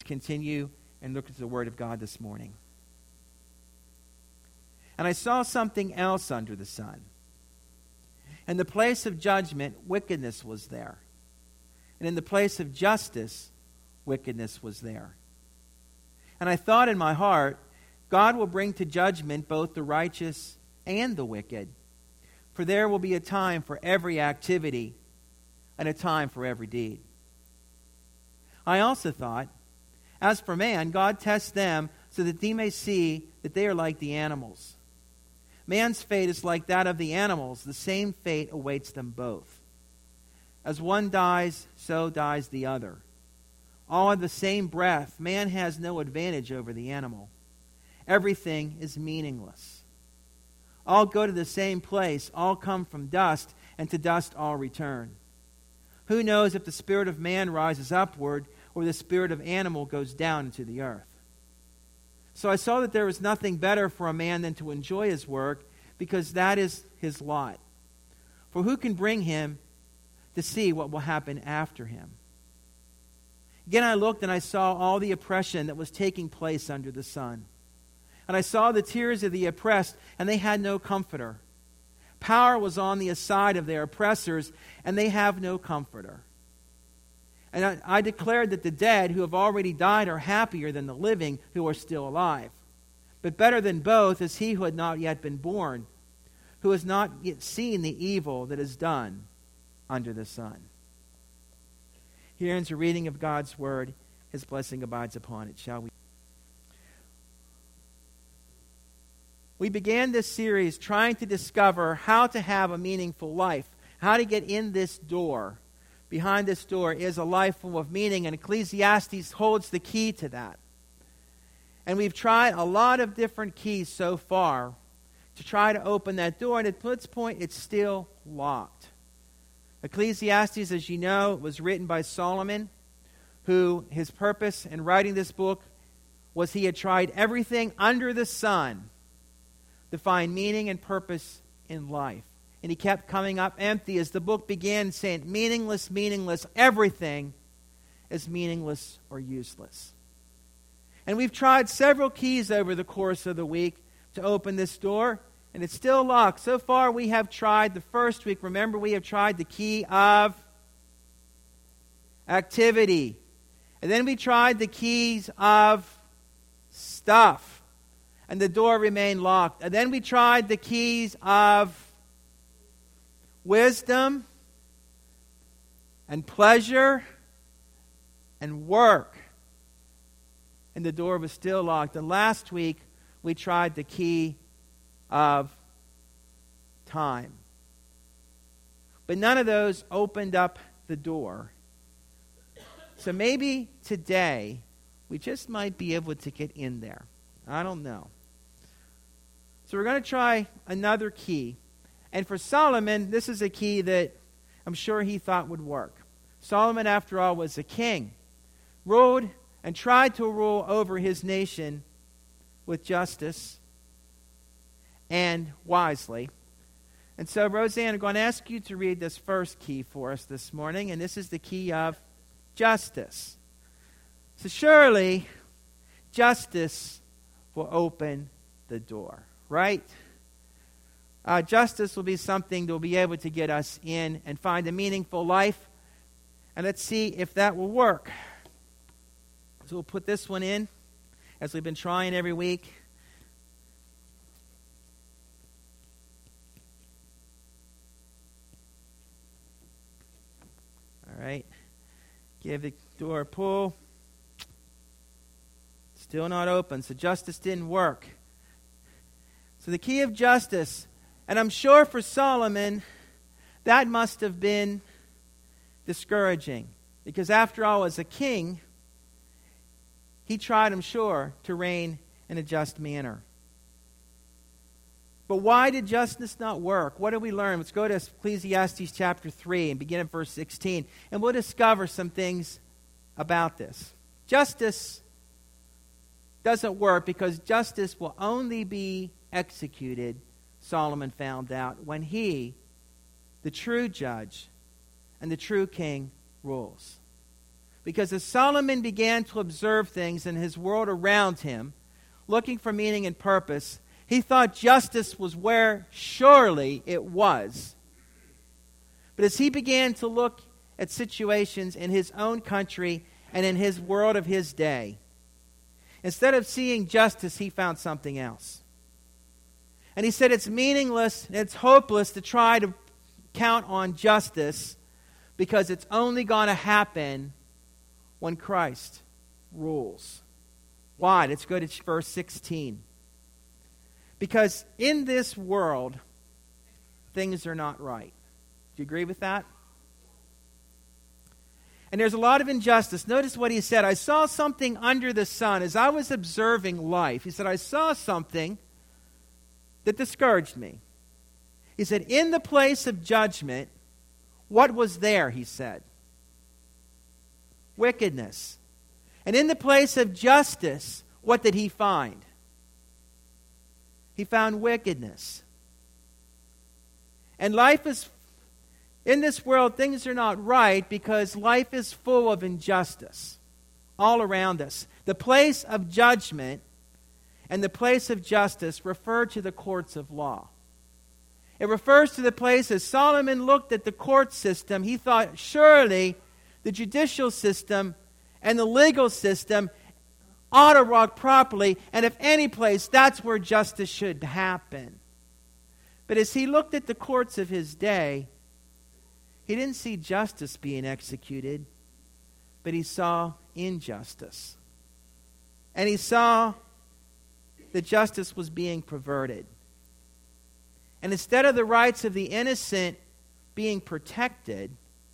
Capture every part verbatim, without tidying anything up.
continue and look at the Word of God this morning. And I saw something else under the sun. In the place of judgment, wickedness was there. And in the place of justice, wickedness was there. And I thought in my heart, God will bring to judgment both the righteous and the wicked. For there will be a time for every activity and a time for every deed. I also thought, as for man, God tests them so that they may see that they are like the animals. Man's fate is like that of the animals. The same fate awaits them both. As one dies, so dies the other. All have the same breath. Man has no advantage over the animal. Everything is meaningless. All go to the same place. All come from dust, and to dust all return. Who knows if the spirit of man rises upward, or the spirit of animal goes down into the earth? So I saw that there was nothing better for a man than to enjoy his work, because that is his lot. For who can bring him to see what will happen after him? Again I looked, and I saw all the oppression that was taking place under the sun. And I saw the tears of the oppressed, and they had no comforter. Power was on the side of their oppressors, and they have no comforter. And I, I declared that the dead who have already died are happier than the living who are still alive. But better than both is he who had not yet been born, who has not yet seen the evil that is done under the sun. Here ends a reading of God's Word. His blessing abides upon it. Shall we? We began this series trying to discover how to have a meaningful life, how to get in this door. Behind this door is a life full of meaning, and Ecclesiastes holds the key to that. And we've tried a lot of different keys so far to try to open that door, and at this point it's still locked. Ecclesiastes, as you know, was written by Solomon, who his purpose in writing this book was he had tried everything under the sun to find meaning and purpose in life. And he kept coming up empty as the book began, saying, meaningless, meaningless, everything is meaningless or useless. And we've tried several keys over the course of the week to open this door, and it's still locked. So far we have tried the first week, remember we have tried the key of activity. And then we tried the keys of stuff, and the door remained locked. And then we tried the keys of wisdom and pleasure and work, and the door was still locked. And last week we tried the key of time, but none of those opened up the door. So maybe today we just might be able to get in there. I don't know. So we're going to try another key. And for Solomon, this is a key that I'm sure he thought would work. Solomon, after all, was a king, ruled and tried to rule over his nation with justice and wisely. And so, Roseanne, I'm going to ask you to read this first key for us this morning, and this is the key of justice. So surely, justice will open the door, right? Uh, justice will be something that will be able to get us in and find a meaningful life. And let's see if that will work. So we'll put this one in, as we've been trying every week. All right. Give the door a pull. Still not open, so justice didn't work. So the key of justice. And I'm sure for Solomon, that must have been discouraging. Because after all, as a king, he tried, I'm sure, to reign in a just manner. But why did justice not work? What did we learn? Let's go to Ecclesiastes chapter three and begin at verse sixteen. And we'll discover some things about this. Justice doesn't work because justice will only be executed, Solomon found out, when he, the true judge and the true king, rules. Because as Solomon began to observe things in his world around him, looking for meaning and purpose, he thought justice was where surely it was. But as he began to look at situations in his own country and in his world of his day, instead of seeing justice, he found something else. And he said it's meaningless, it's hopeless to try to count on justice because it's only going to happen when Christ rules. Why? Let's go to verse sixteen. Because in this world, things are not right. Do you agree with that? And there's a lot of injustice. Notice what he said. I saw something under the sun. As I was observing life, he said, I saw something that discouraged me. He said, in the place of judgment, what was there, he said? Wickedness. And in the place of justice, what did he find? He found wickedness. And life is, in this world, things are not right because life is full of injustice all around us. The place of judgment and the place of justice refer to the courts of law. It refers to the place, as Solomon looked at the court system, he thought surely the judicial system and the legal system ought to work properly, and if any place, that's where justice should happen. But as he looked at the courts of his day, he didn't see justice being executed, but he saw injustice. And he saw that justice was being perverted. And instead of the rights of the innocent being protected,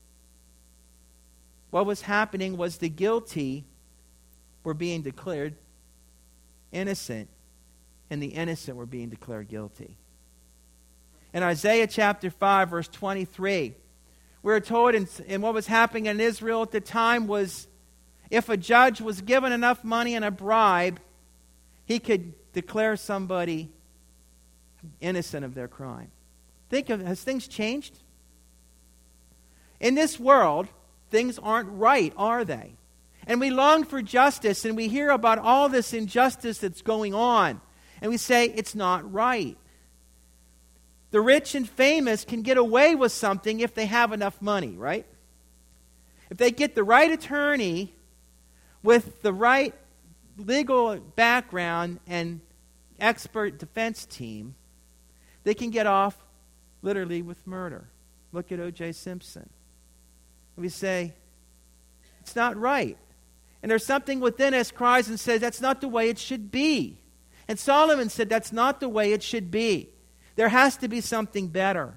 what was happening was the guilty were being declared innocent, and the innocent were being declared guilty. In Isaiah chapter five, verse twenty-three, we're told in, in what was happening in Israel at the time was if a judge was given enough money and a bribe, he could declare somebody innocent of their crime. Think of, has things changed? In this world, things aren't right, are they? And we long for justice, and we hear about all this injustice that's going on, and we say it's not right. The rich and famous can get away with something if they have enough money, right? If they get the right attorney with the right legal background and expert defense team, they can get off literally with murder. Look at O J Simpson. We say, it's not right. And there's something within us cries and says, that's not the way it should be. And Solomon said, that's not the way it should be. There has to be something better.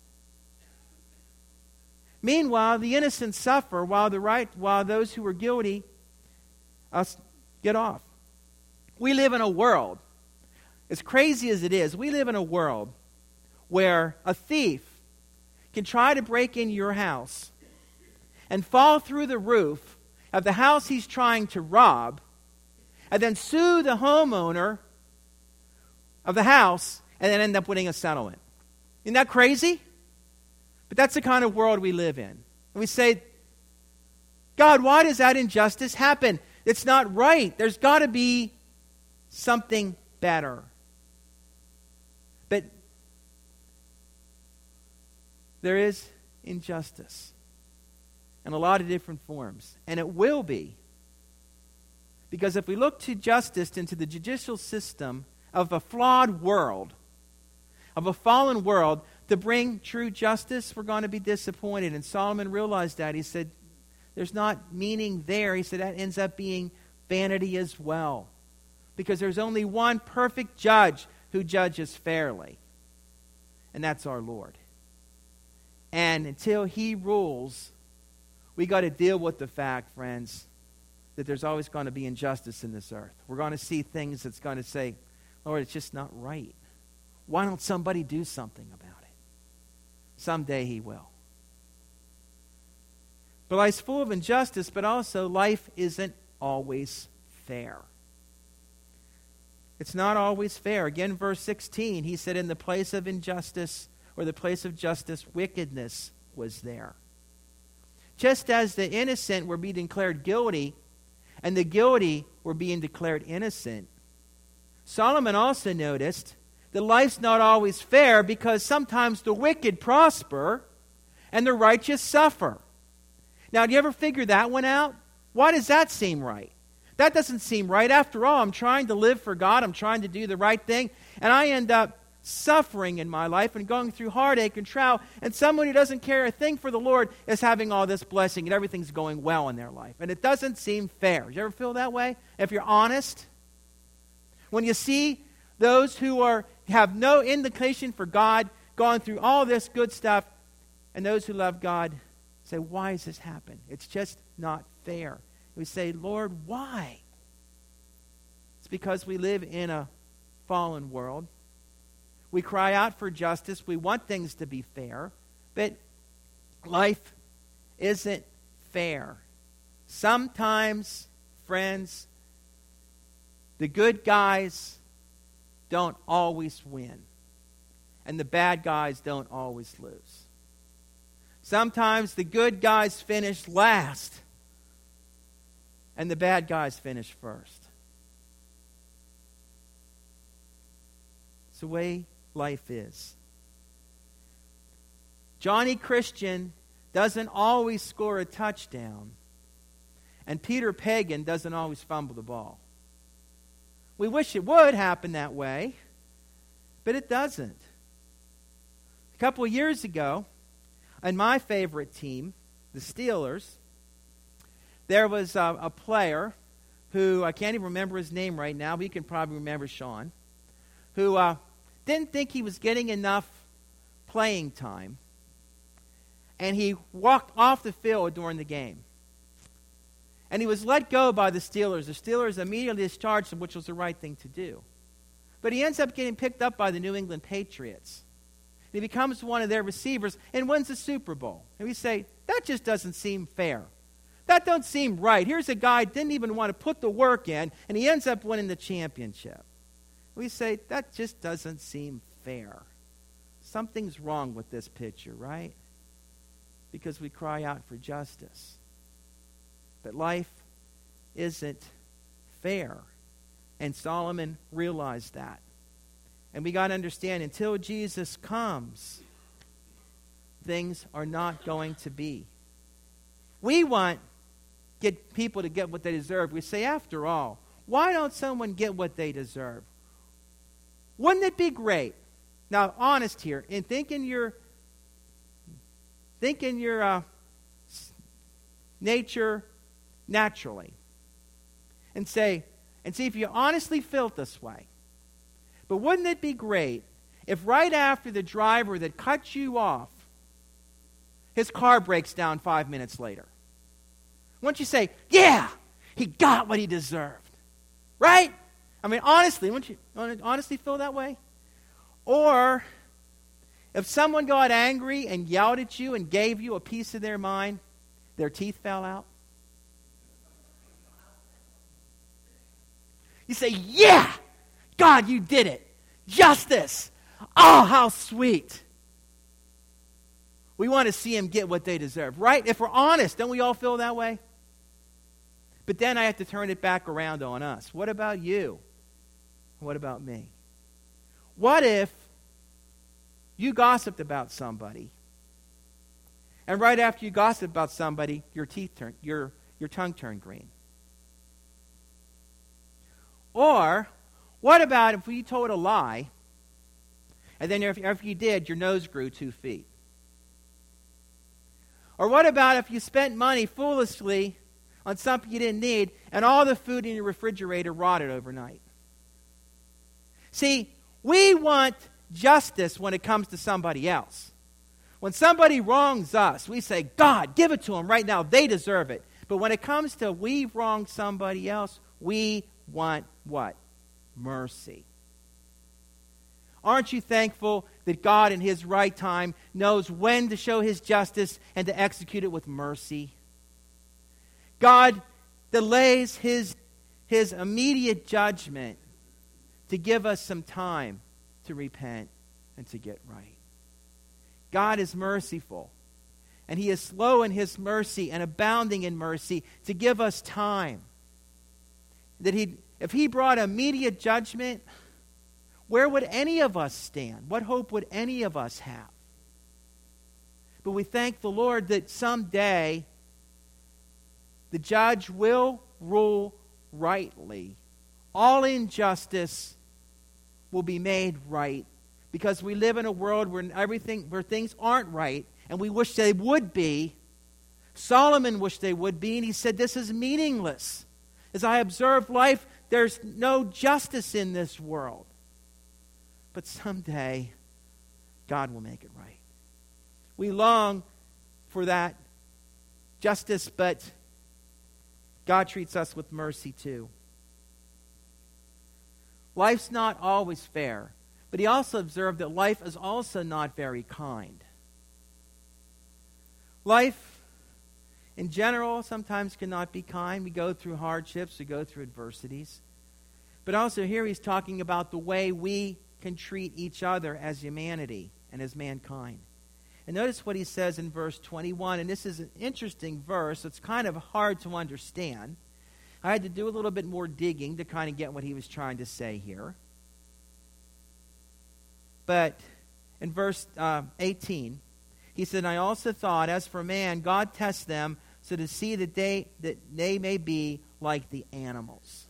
Meanwhile, the innocent suffer while the right, while those who are guilty uh, get off. We live in a world, as crazy as it is, we live in a world where a thief can try to break in your house and fall through the roof of the house he's trying to rob, and then sue the homeowner of the house, and then end up winning a settlement. Isn't that crazy? But that's the kind of world we live in. And we say, God, why does that injustice happen? It's not right. There's got to be something better. But there is injustice in a lot of different forms. And it will be. Because if we look to justice and to the judicial system of a flawed world, of a fallen world, to bring true justice, we're going to be disappointed. And Solomon realized that. He said, there's not meaning there. He said that ends up being vanity as well. Because there's only one perfect judge who judges fairly. And that's our Lord. And until He rules, we got to deal with the fact, friends, that there's always going to be injustice in this earth. We're going to see things that's going to say, Lord, it's just not right. Why don't somebody do something about it? Someday He will. But life's full of injustice, but also life isn't always fair. It's not always fair. Again, verse sixteen, he said, in the place of injustice, or the place of justice, wickedness was there. Just as the innocent were being declared guilty and the guilty were being declared innocent, Solomon also noticed that life's not always fair because sometimes the wicked prosper and the righteous suffer. Now, do you ever figure that one out? Why does that seem right? That doesn't seem right. After all, I'm trying to live for God. I'm trying to do the right thing. And I end up suffering in my life and going through heartache and trial. And someone who doesn't care a thing for the Lord is having all this blessing and everything's going well in their life. And it doesn't seem fair. Do you ever feel that way? If you're honest? When you see those who are have no indication for God going through all this good stuff, and those who love God say, why has this happened? It's just not fair. We say, Lord, why? It's because we live in a fallen world. We cry out for justice. We want things to be fair. But life isn't fair. Sometimes, friends, the good guys don't always win. And the bad guys don't always lose. Sometimes the good guys finish last. And the bad guys finish first. It's the way life is. Johnny Christian doesn't always score a touchdown. And Peter Pagan doesn't always fumble the ball. We wish it would happen that way, but it doesn't. A couple of years ago, in my favorite team, the Steelers, there was a, a player who, I can't even remember his name right now, but you can probably remember Sean, who uh, didn't think he was getting enough playing time, and he walked off the field during the game. And he was let go by the Steelers. The Steelers immediately discharged him, which was the right thing to do. But he ends up getting picked up by the New England Patriots. He becomes one of their receivers and wins the Super Bowl. And we say, that just doesn't seem fair. That don't seem right. Here's a guy who didn't even want to put the work in, and he ends up winning the championship. We say, that just doesn't seem fair. Something's wrong with this picture, right? Because we cry out for justice. But life isn't fair. And Solomon realized that. And we got to understand, until Jesus comes, things are not going to be. We want get people to get what they deserve. We say, after all, why don't someone get what they deserve? Wouldn't it be great? Now, honest here, and think in your, think in your uh, nature naturally, and say, and see if you honestly felt this way. But wouldn't it be great if right after the driver that cut you off, his car breaks down five minutes later? Wouldn't you say, yeah, he got what he deserved? Right? I mean, honestly, wouldn't you honestly feel that way? Or if someone got angry and yelled at you and gave you a piece of their mind, their teeth fell out? You say, yeah, God, you did it. Justice. Oh, how sweet. We want to see them get what they deserve, right? If we're honest, don't we all feel that way? But then I have to turn it back around on us. What about you? What about me? What if you gossiped about somebody, and right after you gossiped about somebody, your teeth turned, your, your tongue turned green? Or, what about if you told a lie, and then if, if you did, your nose grew two feet? Or what about if you spent money foolishly on something you didn't need, and all the food in your refrigerator rotted overnight? See, we want justice when it comes to somebody else. When somebody wrongs us, we say, God, give it to them right now. They deserve it. But when it comes to we've wronged somebody else, we want what? Mercy. Aren't you thankful that God in His right time knows when to show His justice and to execute it with mercy? God delays His, His immediate judgment to give us some time to repent and to get right. God is merciful. And he is slow in his mercy and abounding in mercy to give us time. That he, if he brought immediate judgment, where would any of us stand? What hope would any of us have? But we thank the Lord that someday the judge will rule rightly. All injustice will be made right, because we live in a world where everything, where things aren't right, and we wish they would be. Solomon wished they would be, and he said, this is meaningless. As I observe life, there's no justice in this world. But someday, God will make it right. We long for that justice, but God treats us with mercy too. Life's not always fair, but he also observed that life is also not very kind. Life, in general, sometimes cannot be kind. We go through hardships, we go through adversities. But also here he's talking about the way we can treat each other as humanity and as mankind. And notice what he says in verse twenty-one, and this is an interesting verse. It's kind of hard to understand. I had to do a little bit more digging to kind of get what he was trying to say here. But in verse uh, eighteen, he said, I also thought, as for man, God tests them so to see that they, that they may be like the animals.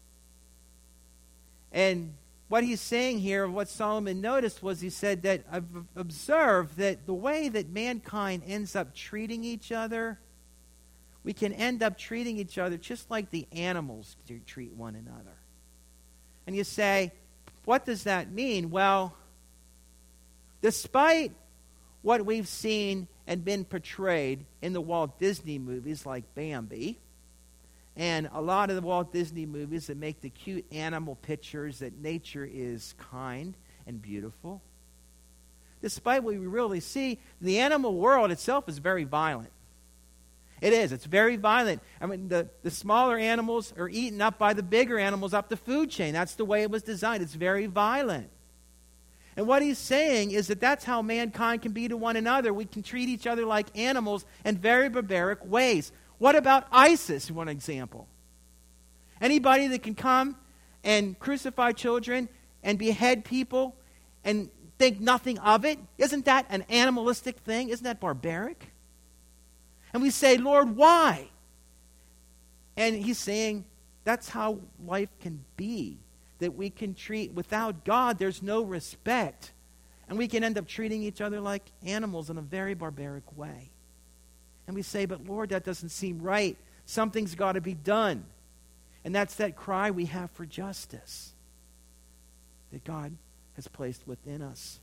And what he's saying here, what Solomon noticed, was he said that I've observed that the way that mankind ends up treating each other, we can end up treating each other just like the animals do treat one another. And you say, what does that mean? Well, despite what we've seen and been portrayed in the Walt Disney movies like Bambi, and a lot of the Walt Disney movies that make the cute animal pictures that nature is kind and beautiful, despite what we really see, the animal world itself is very violent. It is. It's very violent. I mean, the, the smaller animals are eaten up by the bigger animals up the food chain. That's the way it was designed. It's very violent. And what he's saying is that that's how mankind can be to one another. We can treat each other like animals in very barbaric ways. What about ISIS, one example? Anybody that can come and crucify children and behead people and think nothing of it, isn't that an animalistic thing? Isn't that barbaric? And we say, Lord, why? And he's saying that's how life can be. That we can treat, without God, there's no respect. And we can end up treating each other like animals in a very barbaric way. And we say, but Lord, that doesn't seem right. Something's got to be done. And that's that cry we have for justice that God has placed within us.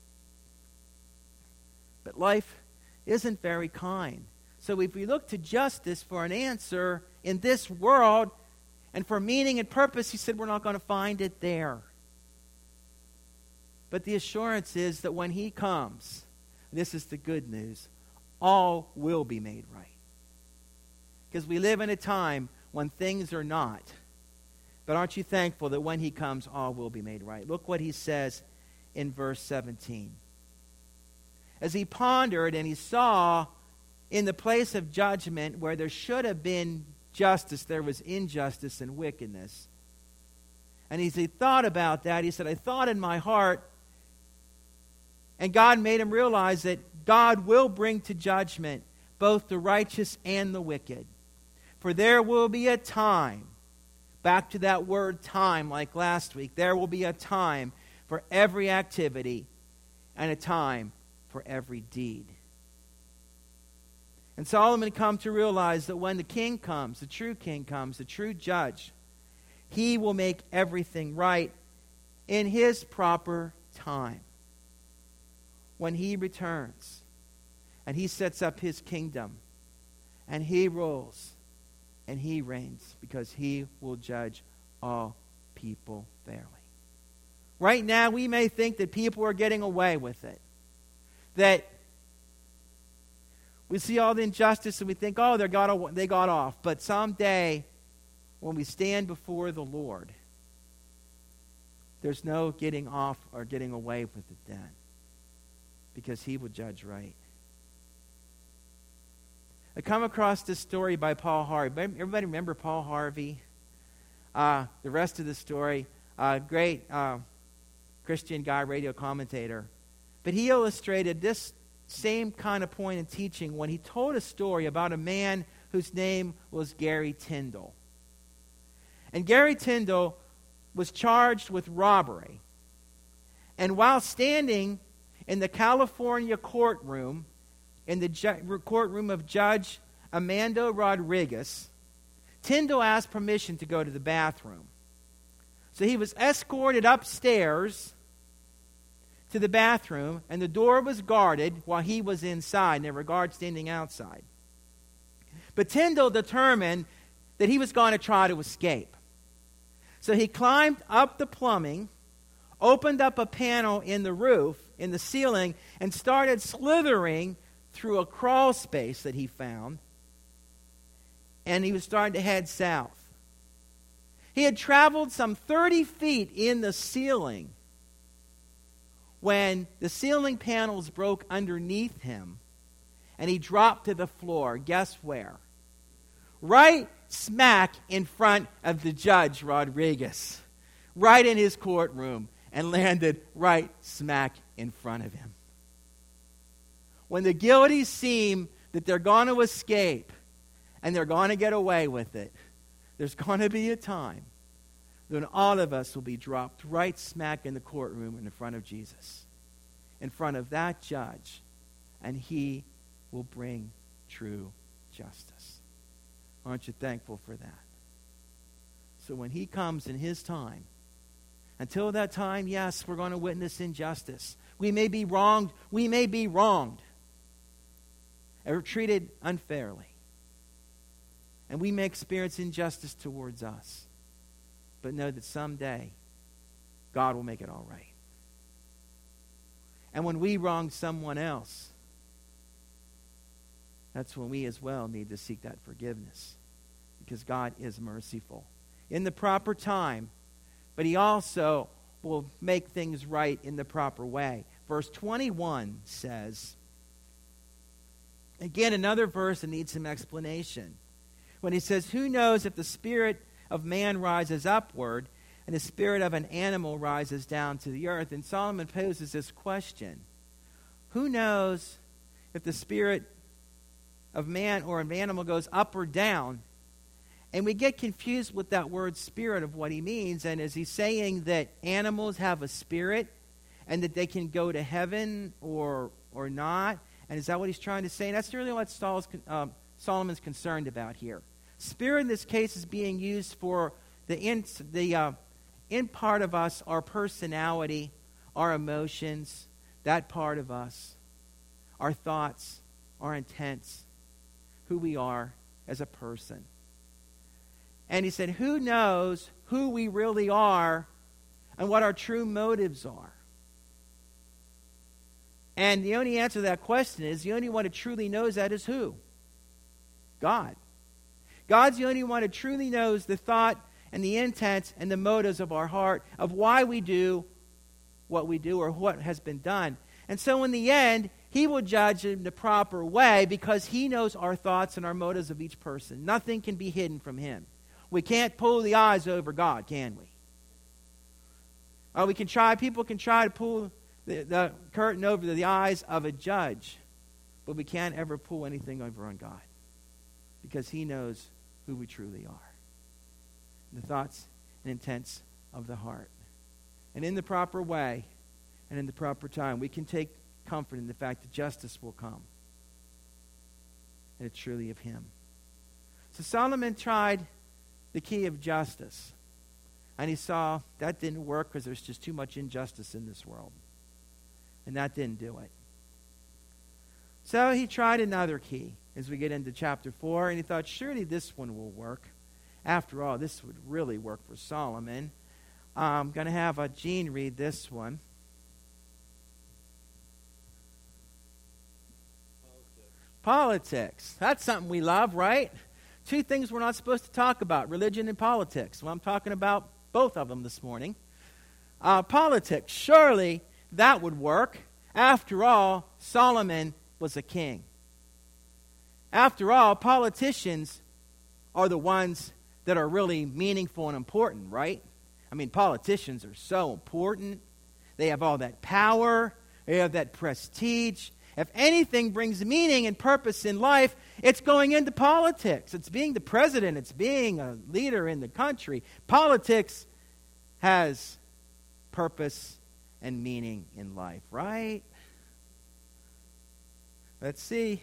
But life isn't very kind. So if we look to justice for an answer in this world and for meaning and purpose, he said we're not going to find it there. But the assurance is that when he comes, and this is the good news, all will be made right. Because we live in a time when things are not. But aren't you thankful that when he comes, all will be made right? Look what he says in verse seventeen. As he pondered and he saw in the place of judgment where there should have been justice, there was injustice and wickedness. And as he thought about that, he said, I thought in my heart, and God made him realize that God will bring to judgment both the righteous and the wicked. For there will be a time, back to that word time like last week, there will be a time for every activity and a time for every deed. And Solomon come to realize that when the king comes, the true king comes, the true judge, he will make everything right in his proper time. When he returns and he sets up his kingdom and he rules and he reigns, because he will judge all people fairly. Right now we may think that people are getting away with it. That we see all the injustice and we think, oh, they got, they got off. But someday, when we stand before the Lord, there's no getting off or getting away with it then. Because he will judge right. I come across this story by Paul Harvey. Everybody remember Paul Harvey? Uh, the rest of the story, uh, great uh, Christian guy, radio commentator. But he illustrated this same kind of point in teaching when he told a story about a man whose name was Gary Tyndall. And Gary Tyndall was charged with robbery. And while standing in the California courtroom, in the ju- courtroom of Judge Amando Rodriguez, Tyndall asked permission to go to the bathroom. So he was escorted upstairs to the bathroom, and the door was guarded while he was inside, and there were guards standing outside. But Tyndall determined that he was going to try to escape. So he climbed up the plumbing, opened up a panel in the roof, in the ceiling, and started slithering through a crawl space that he found. And he was starting to head south. He had traveled some thirty feet in the ceiling when the ceiling panels broke underneath him and he dropped to the floor. Guess where? Right smack in front of the Judge Rodriguez, right in his courtroom, and landed right smack in front of him. When the guilty seem that they're going to escape and they're going to get away with it, there's going to be a time when all of us will be dropped right smack in the courtroom in front of Jesus, in front of that judge, and he will bring true justice. Aren't you thankful for that? So when he comes in his time, until that time, yes, we're going to witness injustice. We may be wronged. We may be wronged or treated unfairly. And we may experience injustice towards us. But know that someday, God will make it all right. And when we wrong someone else, that's when we as well need to seek that forgiveness. Because God is merciful in the proper time, but he also will make things right in the proper way. Verse twenty-one says, again, another verse that needs some explanation. When he says, who knows if the spirit of man rises upward and the spirit of an animal rises down to the earth? And Solomon poses this question. Who knows if the spirit of man or an animal goes up or down? And we get confused with that word spirit of what he means. And is he saying that animals have a spirit and that they can go to heaven or or not? And is that what he's trying to say? And that's really what Saul's, uh, Solomon's concerned about here. Spirit in this case is being used for the in, the uh, in part of us, our personality, our emotions, that part of us, our thoughts, our intents, who we are as a person. And he said, who knows who we really are and what our true motives are? And the only answer to that question is the only one who truly knows that is who? God. God's the only one who truly knows the thought and the intent and the motives of our heart, of why we do what we do or what has been done. And so in the end, he will judge in the proper way because he knows our thoughts and our motives of each person. Nothing can be hidden from him. We can't pull the eyes over God, can we? Uh, we can try, people can try to pull the, the curtain over the eyes of a judge, but we can't ever pull anything over on God because he knows who we truly are. The thoughts and intents of the heart. And in the proper way and in the proper time, we can take comfort in the fact that justice will come. And it's truly of him. So Solomon tried the key of justice. And he saw that didn't work because there's just too much injustice in this world. And that didn't do it. So he tried another key as we get into chapter four. And he thought, surely this one will work. After all, this would really work for Solomon. I'm going to have uh, Gene read this one. Politics. Politics. That's something we love, right? Two things we're not supposed to talk about, religion and politics. Well, I'm talking about both of them this morning. Uh, politics. Surely that would work. After all, Solomon was a king. After all, politicians are the ones that are really meaningful and important, right? I mean, politicians are so important. They have all that power. They have that prestige. If anything brings meaning and purpose in life, it's going into politics. It's being the president. It's being a leader in the country. Politics has purpose and meaning in life, right? Let's see.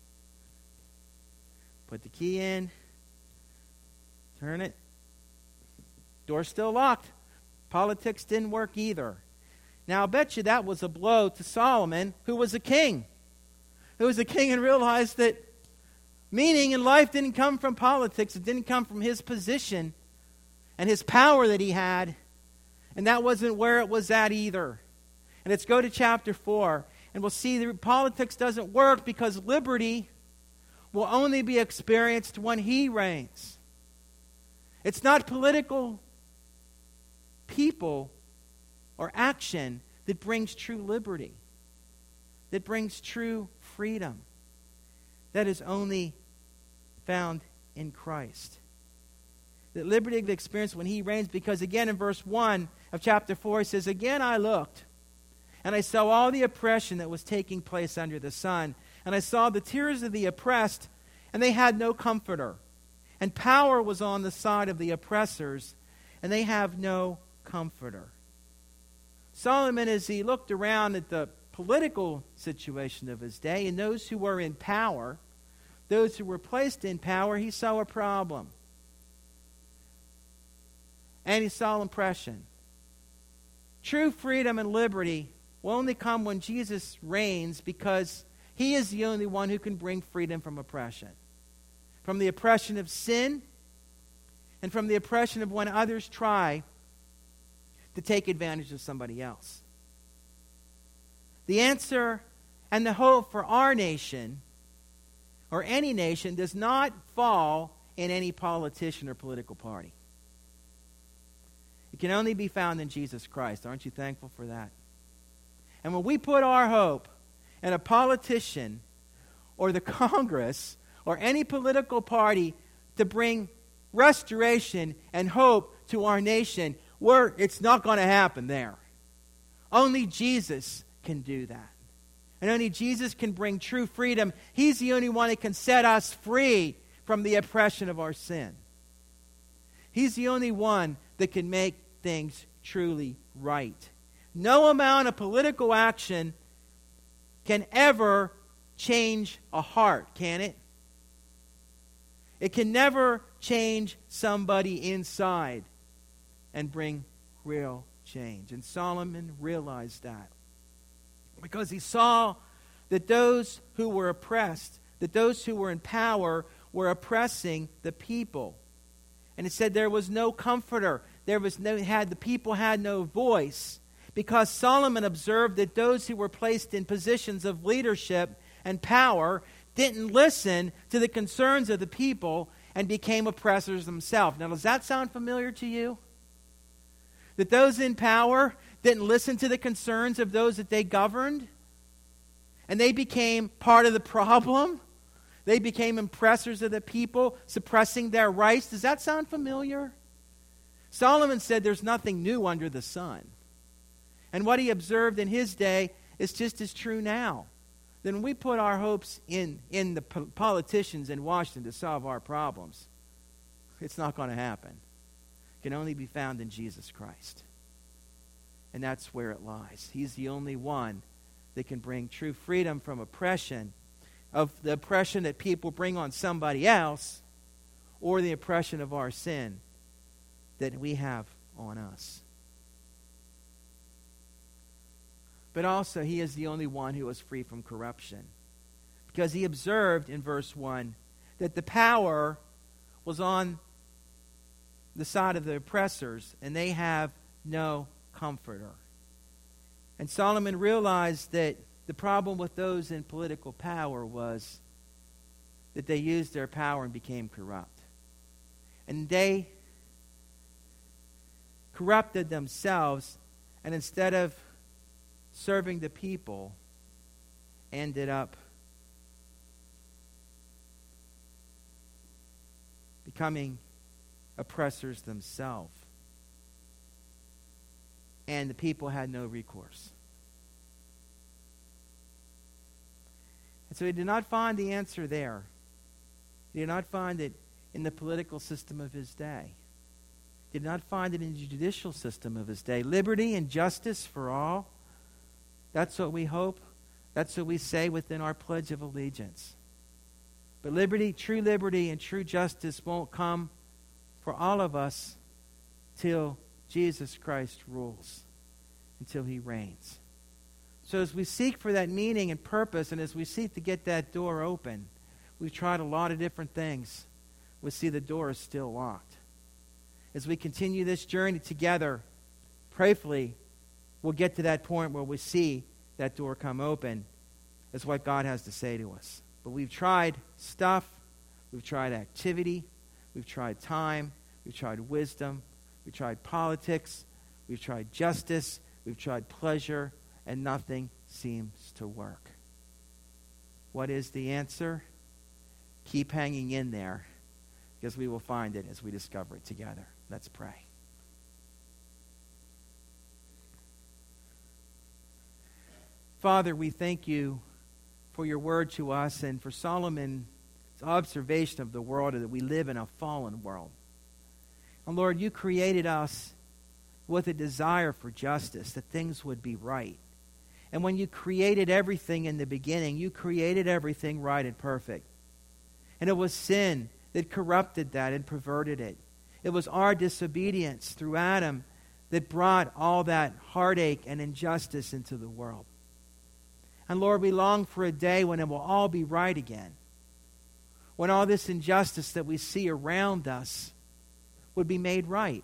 Put the key in. Turn it. Door's still locked. Politics didn't work either. Now, I bet you that was a blow to Solomon, who was a king. Who was a king and realized that meaning in life didn't come from politics. It didn't come from his position and his power that he had. And that wasn't where it was at either. And let's go to chapter four. And we'll see that politics doesn't work because liberty will only be experienced when he reigns. It's not political people or action that brings true liberty, that brings true freedom. That is only found in Christ. That liberty is experienced when he reigns, because again in verse one of chapter four, he says, "Again I looked, and I saw all the oppression that was taking place under the sun. And I saw the tears of the oppressed, and they had no comforter. And power was on the side of the oppressors, and they have no comforter." Solomon, as he looked around at the political situation of his day and those who were in power, those who were placed in power, he saw a problem. And he saw oppression. True freedom and liberty will only come when Jesus reigns, because he is the only one who can bring freedom from oppression. From the oppression of sin, and from the oppression of when others try to take advantage of somebody else. The answer and the hope for our nation, or any nation, does not fall in any politician or political party. It can only be found in Jesus Christ. Aren't you thankful for that? And when we put our hope in a politician or the Congress or any political party to bring restoration and hope to our nation, we're, it's not going to happen there. Only Jesus can do that. And only Jesus can bring true freedom. He's the only one that can set us free from the oppression of our sin. He's the only one that can make things truly right. No amount of political action can ever change a heart, can it? It can never change somebody inside and bring real change. And Solomon realized that, because he saw that those who were oppressed, that those who were in power, were oppressing the people. And it said there was no comforter. There was no had the people had no voice, because Solomon observed that those who were placed in positions of leadership and power didn't listen to the concerns of the people and became oppressors themselves. Now, does that sound familiar to you? That those in power didn't listen to the concerns of those that they governed, and they became part of the problem? They became oppressors of the people, suppressing their rights. Does that sound familiar? Solomon said there's nothing new under the sun. And what he observed in his day is just as true now. Then we put our hopes in, in the po- politicians in Washington to solve our problems, it's not going to happen. It can only be found in Jesus Christ. And that's where it lies. He's the only one that can bring true freedom from oppression, of the oppression that people bring on somebody else, or the oppression of our sin that we have on us. But also, he is the only one who is free from corruption, because he observed in verse one that the power was on the side of the oppressors, and they have no comforter. And Solomon realized that the problem with those in political power was that they used their power and became corrupt. And they corrupted themselves, and instead of serving the people, ended up becoming oppressors themselves. And the people had no recourse. And so he did not find the answer there. He did not find it in the political system of his day. He did not find it in the judicial system of his day. Liberty and justice for all. That's what we hope. That's what we say within our Pledge of Allegiance. But liberty, true liberty and true justice won't come for all of us till Jesus Christ rules, until he reigns. So as we seek for that meaning and purpose, and as we seek to get that door open, we've tried a lot of different things. We see the door is still locked. As we continue this journey together, prayerfully, we'll get to that point where we see that door come open as what God has to say to us. But we've tried stuff, we've tried activity, we've tried time, we've tried wisdom, we've tried politics, we've tried justice, we've tried pleasure, and nothing seems to work. What is the answer? Keep hanging in there, because we will find it as we discover it together. Let's pray. Father, we thank you for your word to us and for Solomon's observation of the world, that we live in a fallen world. And Lord, you created us with a desire for justice, that things would be right. And when you created everything in the beginning, you created everything right and perfect. And it was sin that corrupted that and perverted it. It was our disobedience through Adam that brought all that heartache and injustice into the world. And Lord, we long for a day when it will all be right again. When all this injustice that we see around us would be made right.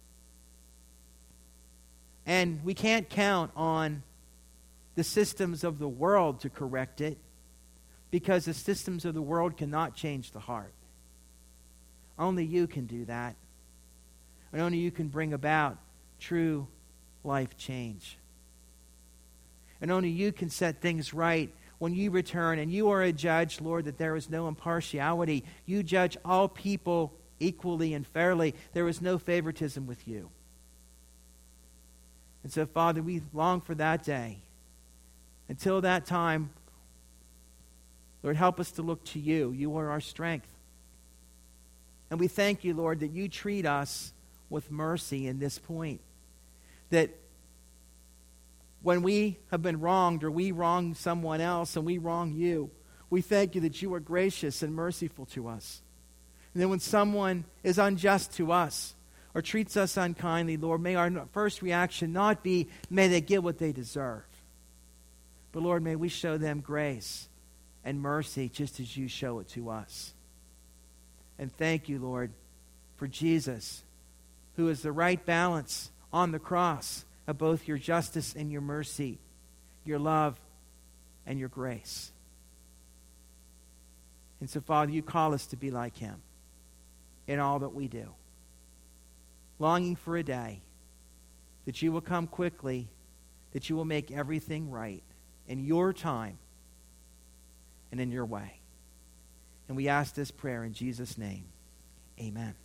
And we can't count on the systems of the world to correct it, because the systems of the world cannot change the heart. Only you can do that. And only you can bring about true life change. And only you can set things right when you return. And you are a judge, Lord, that there is no impartiality. You judge all people equally and fairly. There is no favoritism with you. And so, Father, we long for that day. Until that time, Lord, help us to look to you. You are our strength. And we thank you, Lord, that you treat us with mercy in this point. That when we have been wronged, or we wrong someone else and we wrong you, we thank you that you are gracious and merciful to us. And then when someone is unjust to us or treats us unkindly, Lord, may our first reaction not be, may they get what they deserve. But Lord, may we show them grace and mercy just as you show it to us. And thank you, Lord, for Jesus, who is the right balance on the cross of both your justice and your mercy, your love and your grace. And so, Father, you call us to be like him in all that we do. Longing for a day that you will come quickly, that you will make everything right in your time and in your way. And we ask this prayer in Jesus' name. Amen.